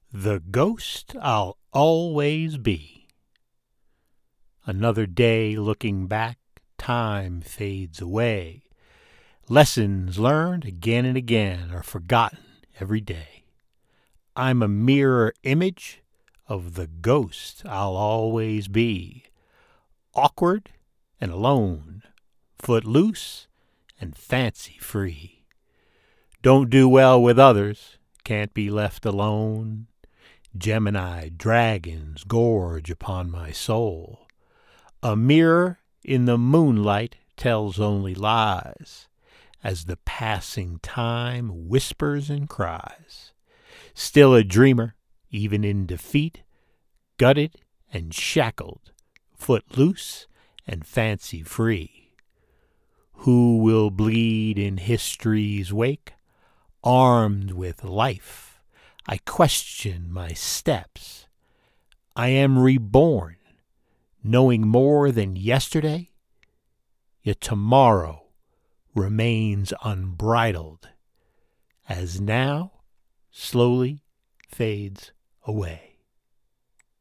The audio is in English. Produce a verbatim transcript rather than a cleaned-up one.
The Ghost I'll Always Be. Another day looking back, time fades away. Lessons learned again and again are forgotten every day. I'm a mirror image of the ghost I'll always be. Awkward and alone, footloose and fancy free. Don't do well with others, can't be left alone. Gemini dragons gorge upon my soul. A mirror in the moonlight tells only lies, as the passing time whispers and cries. Still a dreamer, even in defeat, gutted and shackled, foot loose and fancy free. Who will bleed in history's wake, armed with life? I question my steps. I am reborn, knowing more than yesterday, yet tomorrow remains unbridled, as now slowly fades away.